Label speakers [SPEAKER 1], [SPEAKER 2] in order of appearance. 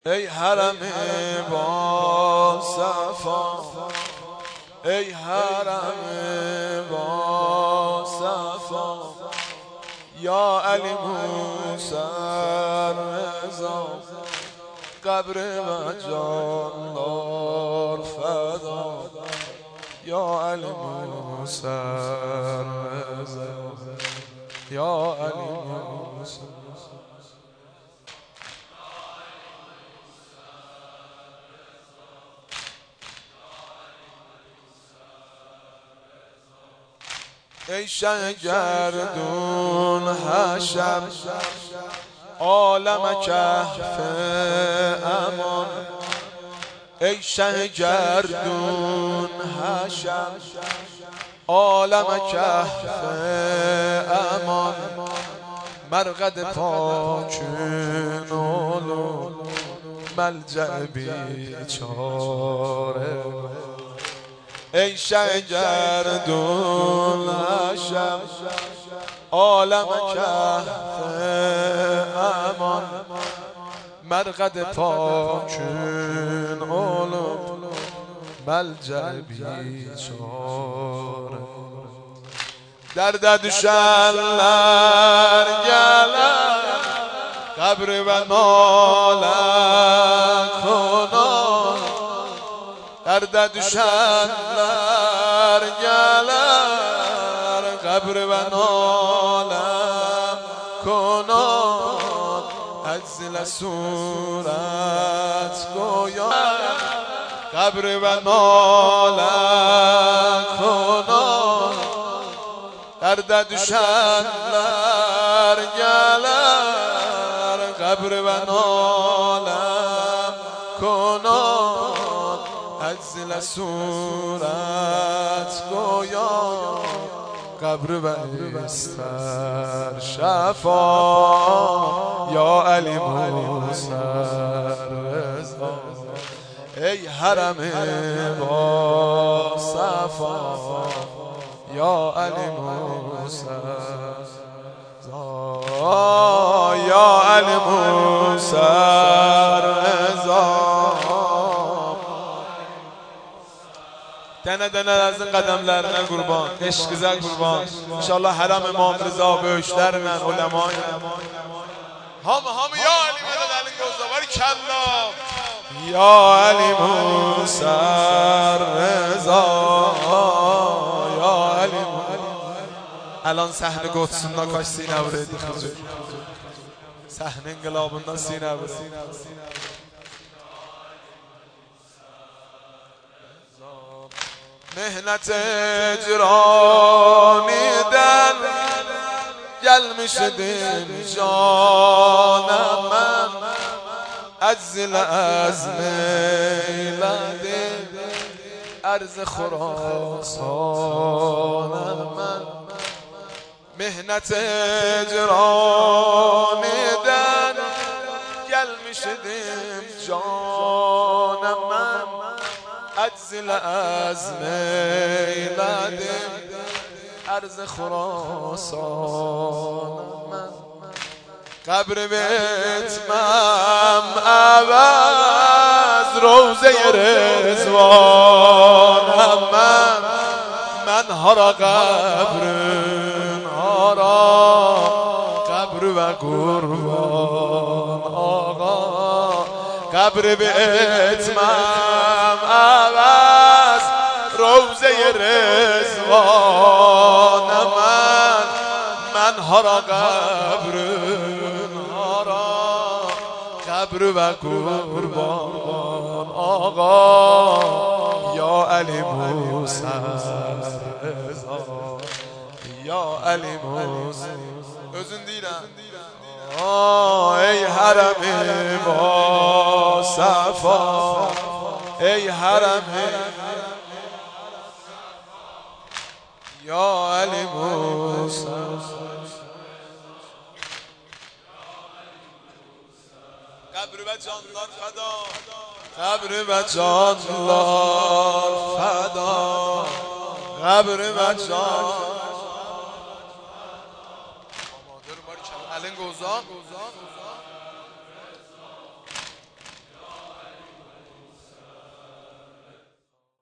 [SPEAKER 1] ای حرم با صفا، ای حرم با صفا، یا علی موسی رضا، قبر و جاندار فدا، یا علی موسی رضا، یا علی موسی. ای شه گردون حشر، عالم کهف امان، ای شه گردون حشر، عالم کهف امان، مرقد پاکین علوم، ملجأ بیچاره، ای شه گردون حشر، عالم کهف امان، مرقد پاکین علوم، ملجأ بیچاره، درد شلر گلر، قبر و ناله کنان، درد شلر گلر، قبر و ناله کنان، عزل صورت گویا، قبر و ناله کنان، درد شلر گلر، قبر و ناله کنان، عزل صورت گویا، قبر و استر شفا، یا علی موسی رضا، ای حرم با صفا، یا علی موسی رضا، یا علی موسی رضا. دنه دنه از این قدمlerine قربان، عشق زن قربان. انشالله حرم امام رضا بهشترمن علمای هم یا علی مدد علی گوزواری کلا، یا علی موسی رضا، یا علی موسی. الان صحنه قدسunda kaç sine vuraydı huzur, sahne inqilabında sine vuraydı. Mehnet ecraniden gelmişdim canım, عزل عزم eyledim arz-ı Khurasanım, mehnet ecraniden gelmişdim canım, عزل عزم eyledim arz-ı Khurasanım, قبر bitmem evez روزه رضوانم، من هارا قبرن هارا، قبر و قربان آقا، قبر bitmem evez روزه رضوانم، من هارا قبرن قبر و قربان آقا، یا علی موسی رضا، یا علی موسی. özün deyirəm. ey حرم با صفا، ey حرم یا علی موسی، قبر و جانlar فدا، قبر و جانlar فدا، قبر و جان. آماده رو باری کم الان گوزان